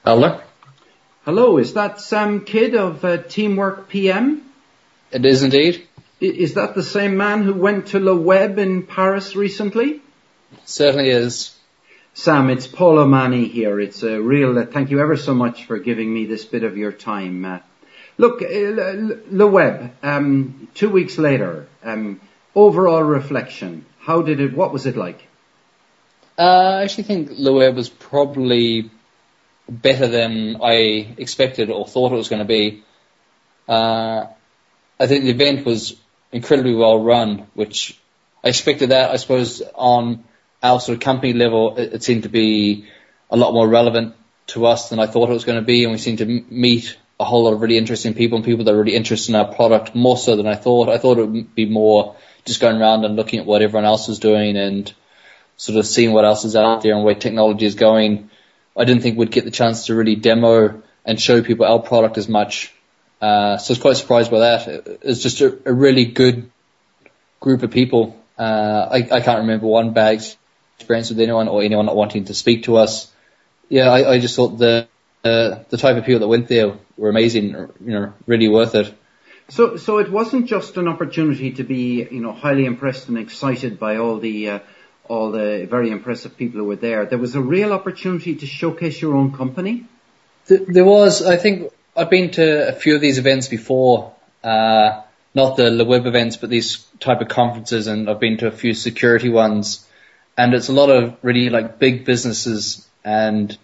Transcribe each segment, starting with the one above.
Hello? Hello, is that Sam Kidd of Teamwork PM? It is indeed. Is that the same man who went to Le Web in Paris recently? Certainly is. Sam, it's Paul O'Mahony here. It's a real thank you ever so much for giving me this bit of your time. Look, Le Web, 2 weeks later, overall reflection, what was it like? I actually think Le Web was probably better than I expected or thought it was going to be. I think the event was incredibly well run, which I expected that. I suppose on our sort of company level, it seemed to be a lot more relevant to us than I thought it was going to be, and we seemed to meet a whole lot of really interesting people and people that are really interested in our product more so than I thought. I thought it would be more just going around and looking at what everyone else was doing and sort of seeing what else is out there and where technology is going. I didn't think we'd get the chance to really demo and show people our product as much. So I was quite surprised by that. It's just a really good group of people. I can't remember one bad experience with anyone or anyone not wanting to speak to us. Yeah, I just thought the type of people that went there were amazing, really worth it. So it wasn't just an opportunity to be, highly impressed and excited by all the very impressive people who were there. There was a real opportunity to showcase your own company? There was. I think I've been to a few of these events before, not the Le Web events, but these type of conferences, and I've been to a few security ones, and it's a lot of really like big businesses, and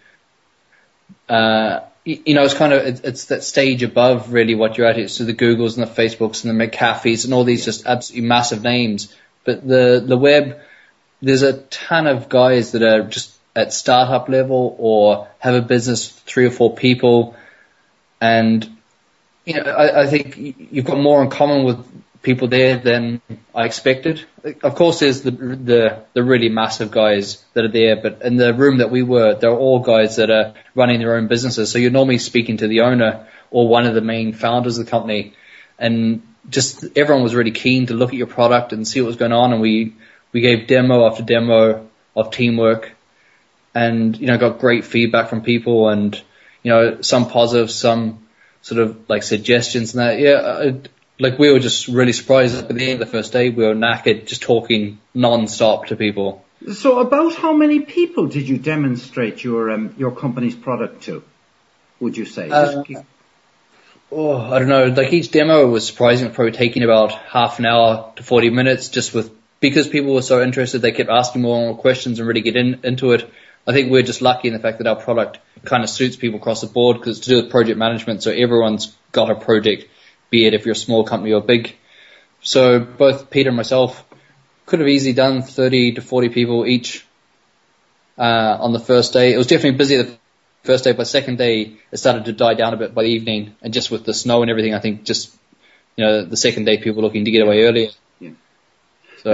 it's that stage above really what you're at. It's the Googles and the Facebooks and the McAfees and all these just absolutely massive names. But the Le Web, there's a ton of guys that are just at startup level or have a business, 3 or 4 people. And, I think you've got more in common with people there than I expected. Of course, there's the really massive guys that are there, but in the room that we were, they're all guys that are running their own businesses. So you're normally speaking to the owner or one of the main founders of the company. And just everyone was really keen to look at your product and see what was going on. And we gave demo after demo of Teamwork and, got great feedback from people and, some positive, some sort of like suggestions and that. Yeah, we were just really surprised. At the end of the first day, we were knackered just talking non-stop to people. So about how many people did you demonstrate your company's product to, would you say? I don't know. Like each demo was surprising, probably taking about half an hour to 40 minutes because people were so interested, they kept asking more and more questions and really get into it. I think we're just lucky in the fact that our product kind of suits people across the board because it's to do with project management. So everyone's got a project, be it if you're a small company or big. So both Peter and myself could have easily done 30 to 40 people each on the first day. It was definitely busy the first day, but second day it started to die down a bit by the evening. And just with the snow and everything, I think just, the second day people looking to get away earlier. Yeah. So.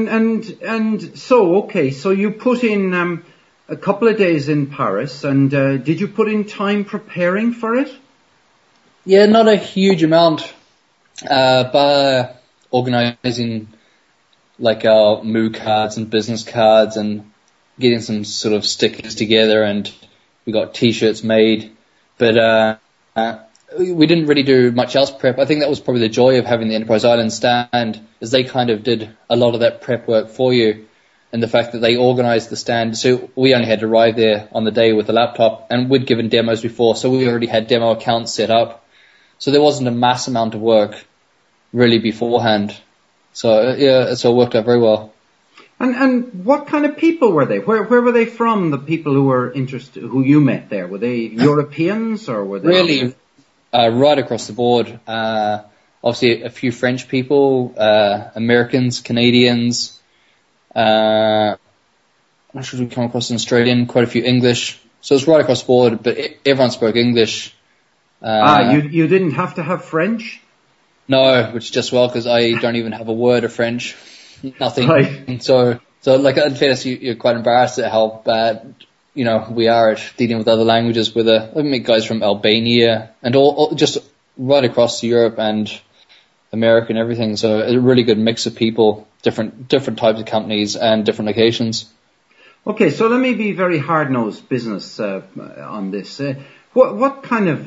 So you put in a couple of days in Paris, and did you put in time preparing for it? Yeah, not a huge amount, but organising like our Moo cards and business cards and getting some sort of stickers together, and we got T-shirts made, but we didn't really do much else prep. I think that was probably the joy of having the Enterprise Island stand, is they kind of did a lot of that prep work for you, and the fact that they organised the stand. So we only had to arrive there on the day with the laptop, and we'd given demos before, so we already had demo accounts set up. So there wasn't a mass amount of work really beforehand. So yeah, so it worked out very well. And what kind of people were they? Where were they from? The people who were interested, who you met there, were they Europeans or were they really right across the board? Obviously, a few French people, Americans, Canadians. I'm not sure if we come across an Australian, quite a few English. So it's right across the board, but everyone spoke English. You didn't have to have French? No, which is just well, because I don't even have a word of French. Nothing. Right. So like, in fairness, you're quite embarrassed at how bad, we are at dealing with other languages with I meet guys from Albania and all just right across Europe and America and everything. So a really good mix of people, different types of companies and different locations. Okay, so let me be very hard-nosed business on this. What kind of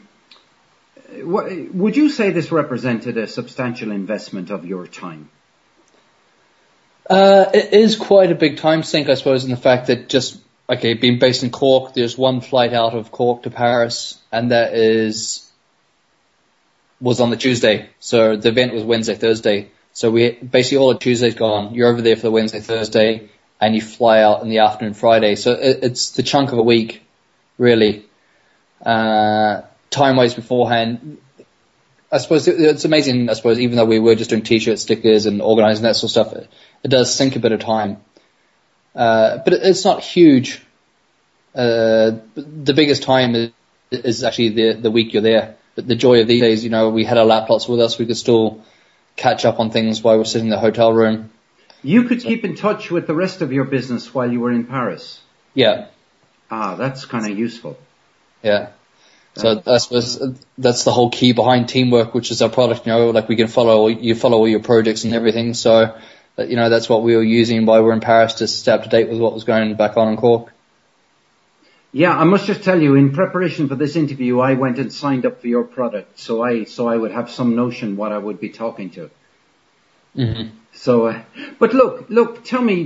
would you say this represented a substantial investment of your time? It is quite a big time sink, I suppose, in the fact that being based in Cork, there's one flight out of Cork to Paris, and that was on the Tuesday. So the event was Wednesday, Thursday. So basically all of Tuesday's gone. You're over there for the Wednesday, Thursday, and you fly out in the afternoon Friday. So it's the chunk of a week, really. Time-wise beforehand, I suppose it's amazing, even though we were just doing t-shirts, stickers, and organising that sort of stuff, it does sink a bit of time. But it's not huge. The biggest time is actually the week you're there. But the joy of these days, we had our laptops with us, we could still catch up on things while we're sitting in the hotel room. You could keep in touch with the rest of your business while you were in Paris? Yeah. That's kind of useful. Yeah. So I suppose that's the whole key behind Teamwork, which is our product. We can follow all your projects and everything. So, that's what we were using while we were in Paris to stay up to date with what was going back on in Cork. Yeah, I must just tell you, in preparation for this interview, I went and signed up for your product, so I would have some notion what I would be talking to. Mm-hmm. So, but look, tell me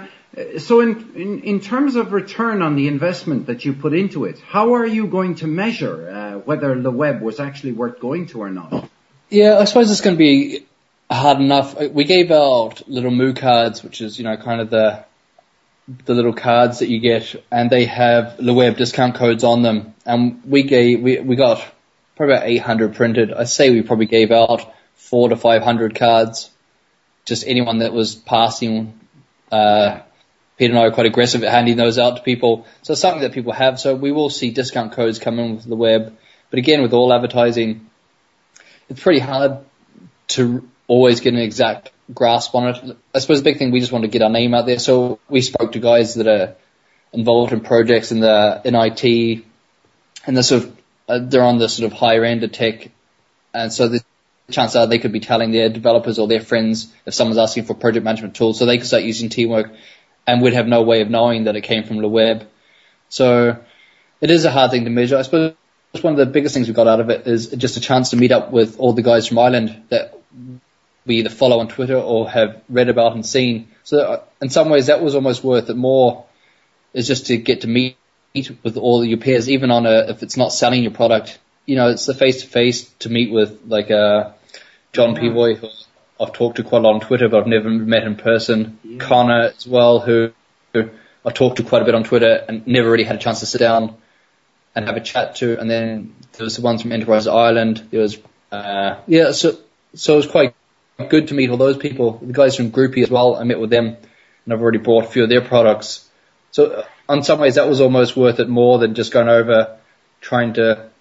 so in terms of return on the investment that you put into it, how are you going to measure whether Le Web was actually worth going to or not? Yeah, I suppose it's going to be hard enough. We gave out little Moo cards, which is kind of the little cards that you get, and they have Le Web discount codes on them. And we got probably about 800 printed. I say we probably gave out 400 to 500 cards. Just anyone that was passing. Peter and I are quite aggressive at handing those out to people. So it's something that people have. So we will see discount codes come in with the web. But again, with all advertising, it's pretty hard to always get an exact grasp on it. I suppose the big thing, we just want to get our name out there. So we spoke to guys that are involved in projects in IT, and they're on the sort of higher end of tech. And so the chances are they could be telling their developers or their friends if someone's asking for project management tools, so they could start using Teamwork, and we'd have no way of knowing that it came from Le Web. So it is a hard thing to measure. I suppose one of the biggest things we got out of it is just a chance to meet up with all the guys from Ireland that we either follow on Twitter or have read about and seen. So in some ways that was almost worth it more, is just to get to meet with all your peers, even if it's not selling your product. It's the face-to-face to meet with, John Pivoy, who I've talked to quite a lot on Twitter, but I've never met in person. Yeah. Connor as well, who I've talked to quite a bit on Twitter and never really had a chance to sit down and have a chat to. And then there was the ones from Enterprise Ireland. There was, so it was quite good to meet all those people. The guys from Groupie as well, I met with them, and I've already bought a few of their products. So in some ways that was almost worth it more than just going over trying to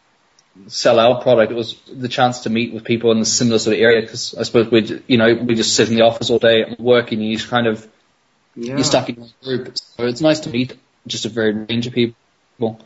sell our product. It was the chance to meet with people in the similar sort of area, because I suppose we just sit in the office all day and work, and you just you're stuck in a group. So it's nice to meet just a varied range of people.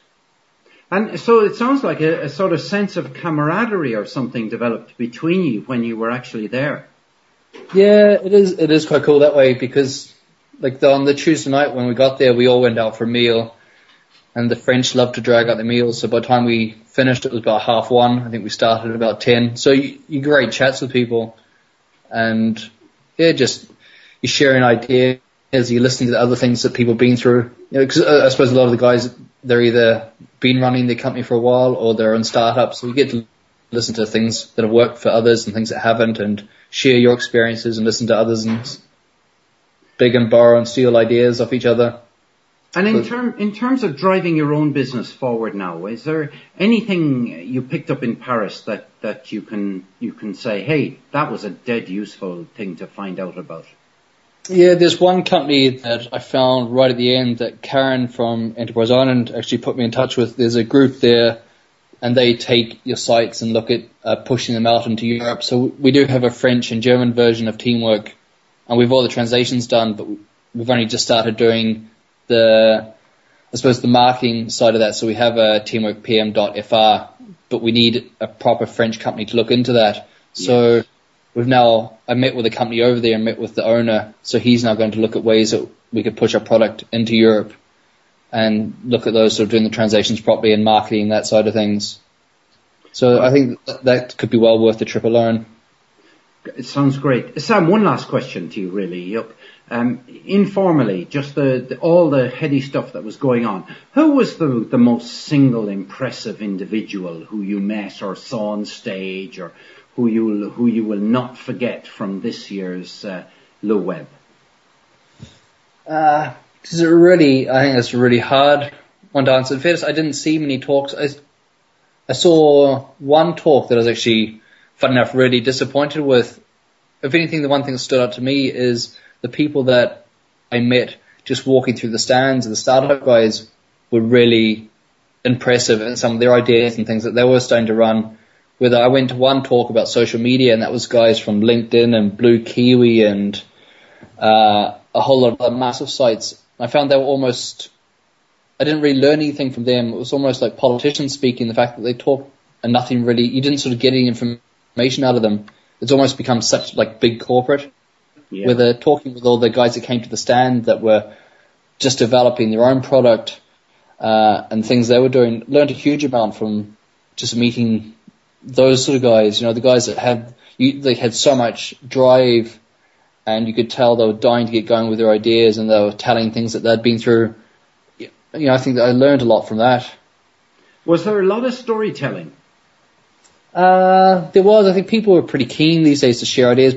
And so it sounds like a sort of sense of camaraderie or something developed between you when you were actually there. Yeah, it is quite cool that way, because on the Tuesday night when we got there, we all went out for a meal. And the French love to drag out the meals, so by the time we finished, it was about 1:30. I think we started at about 10. So you get great chats with people, and you're sharing ideas, you're listening to the other things that people have been through. Because I suppose a lot of the guys, they're either been running their company for a while or they're in startups, so you get to listen to things that have worked for others and things that haven't, and share your experiences and listen to others and beg and borrow and steal ideas off each other. And in terms of driving your own business forward now, is there anything you picked up in Paris that you can say, hey, that was a dead useful thing to find out about? Yeah, there's one company that I found right at the end that Karen from Enterprise Ireland actually put me in touch with. There's a group there, and they take your sites and look at pushing them out into Europe. So we do have a French and German version of Teamwork, and we've all the translations done, but we've only just started doing the marketing side of that. So we have a teamworkpm.fr, but we need a proper French company to look into that. So I met with a company over there and met with the owner. So he's now going to look at ways that we could push our product into Europe and look at those sort of doing the translations properly and marketing that side of things. So I think that could be well worth the trip alone. It sounds great. Sam, one last question to you, really. Informally, just all the heady stuff that was going on, who was the most single impressive individual who you met or saw on stage, or who you will not forget from this year's Le Web? I think it's a really hard one to answer. In fairness, I didn't see many talks. I saw one talk that I was actually, fun enough, really disappointed with. If anything, the one thing that stood out to me is the people that I met just walking through the stands. The startup guys were really impressive in some of their ideas and things that they were starting to run. Whether I went to one talk about social media, and that was guys from LinkedIn and Blue Kiwi and a whole lot of other massive sites. I found they were I didn't really learn anything from them. It was almost like politicians speaking, the fact that they talk and nothing really, you didn't sort of get any information out of them. It's almost become such like big corporate, where they're talking with all the guys that came to the stand that were just developing their own product, and things they were doing. Learned a huge amount from just meeting those sort of guys, the guys that they had so much drive, and you could tell they were dying to get going with their ideas, and they were telling things that they'd been through. I think that I learned a lot from that. Was there a lot of storytelling? There was. I think people are pretty keen these days to share ideas.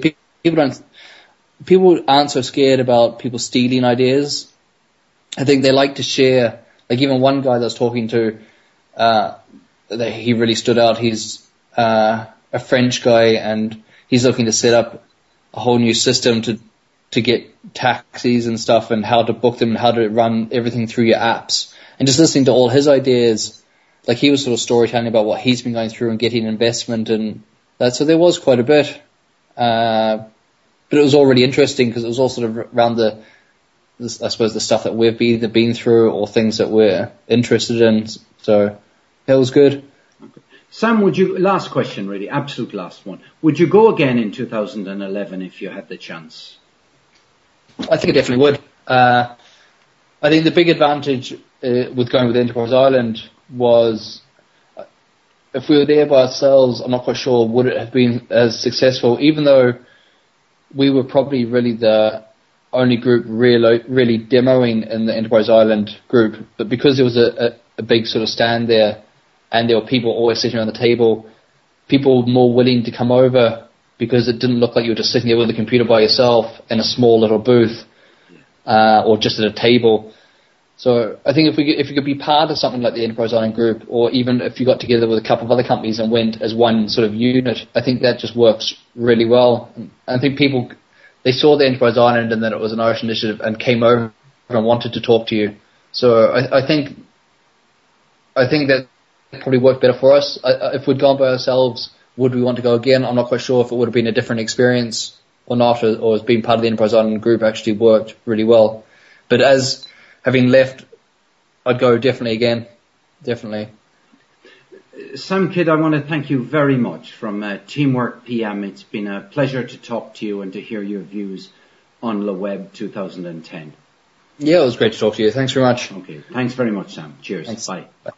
People aren't so scared about people stealing ideas. I think they like to share. Like even one guy that I was talking to, he really stood out. He's a French guy, and he's looking to set up a whole new system to get taxis and stuff, and how to book them and how to run everything through your apps. And just listening to all his ideas, like he was sort of storytelling about what he's been going through and getting investment and that. So there was quite a bit. But it was all really interesting because it was all sort of around I suppose the stuff that we've either been through or things that we're interested in. So it was good. Okay. Sam, last question really, absolute last one. Would you go again in 2011 if you had the chance? I think I definitely would. I think the big advantage with going with Enterprise Ireland was if we were there by ourselves, I'm not quite sure would it have been as successful, even though we were probably really the only group really demoing in the Enterprise Ireland group. But because there was a big sort of stand there, and there were people always sitting around the table, people were more willing to come over because it didn't look like you were just sitting there with a computer by yourself in a small little booth, or just at a table. So I think if you could be part of something like the Enterprise Ireland group, or even if you got together with a couple of other companies and went as one sort of unit, I think that just works really well. And I think people, they saw the Enterprise Ireland and that it was an Irish initiative and came over and wanted to talk to you. So I think that probably worked better for us. If we'd gone by ourselves, would we want to go again? I'm not quite sure if it would have been a different experience or not, or as being part of the Enterprise Ireland group actually worked really well. But as having left, I'd go definitely again. Definitely. Sam Kidd, I want to thank you very much from Teamwork PM. It's been a pleasure to talk to you and to hear your views on Le Web 2010. Yeah, it was great to talk to you. Thanks very much. Okay. Thanks very much, Sam. Cheers. Thanks. Bye. Bye.